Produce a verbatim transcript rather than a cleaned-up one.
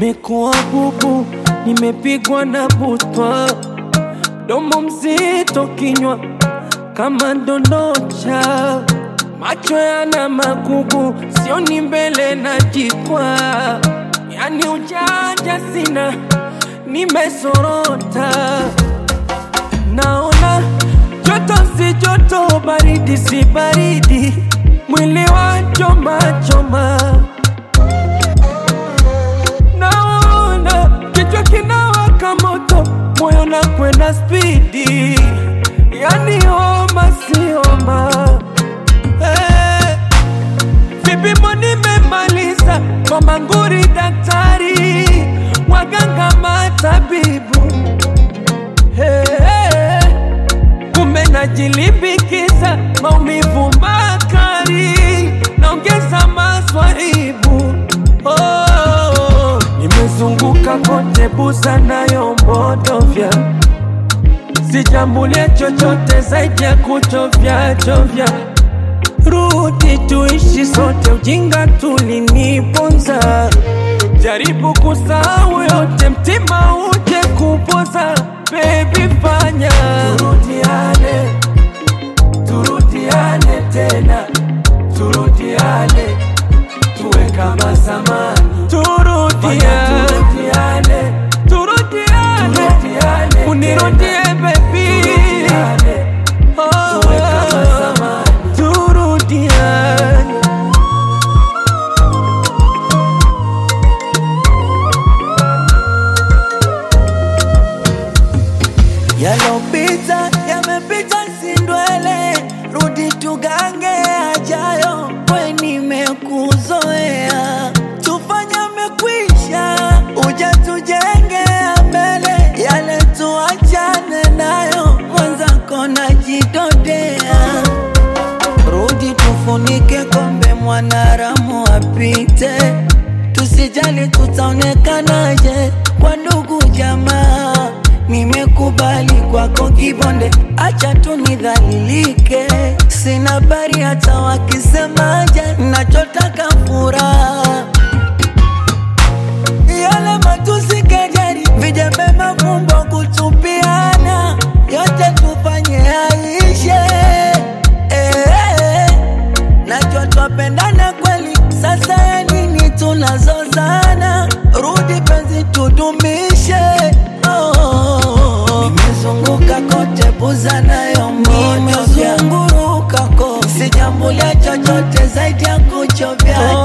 Nimekuwa bubu, nimepigwa na butwa, domo mzito kinywa kama ndondocha, macho yana magugu, sioni mbele na jikwa. Yani ujanja sina, nimesorota. Naona joto si joto, baridi si baridi, mwili wa choma choma. Naona kichwa kinawaka moto, moyo na kwenda speedi, yani homa si homa. Hey, vipimo nimemaliza, mama nguri daktari, waganga matabibu. Hey, kumbe najilimbikisa, maumivu makali, naongeza maswaibu. Oh, nimezunguka kote buza na yombodovya, sijambulia chochote zaidi ya kuchovya chovya. Rudi tuishi sote, ujinga tuliniponza. Jaribu kusahau yote, mtima uje kupoza. Baby fanya turudiane, turudiane tena, turudiane, tuwe kama zamani. Turudiane, turudiane, turudiane, unirudie baby, turudiane, oh, tuwe kama zamani. Turudiane. Yalopita, yamepita sindwele, rudi tugange ajayo, we nimekuzoea. Tufanye mekwisha, uja tujenge mbele, yale tuachane nayo, mwanzako najidodea. Rudi tufunike kombe, mwanaramu apite, tusijali tutaonekanaje kwa ndugu jamaa. Nimekubali kwako kibonde, acha tu nidhalilike. Sina bari hata wakisemaje, nachotaka furaha. Yale matusi kejeri, vijembe mafumbo kutupiana, yote tufanye yaishe. Eh, najua twapendana kweli, sasa ya nini tunazozana? Rudi penzi tudumishe. Nimezunguka kote buza na yombodovya, nimezunguruka kote, sijambulia chochote zaidi ya kuchovya.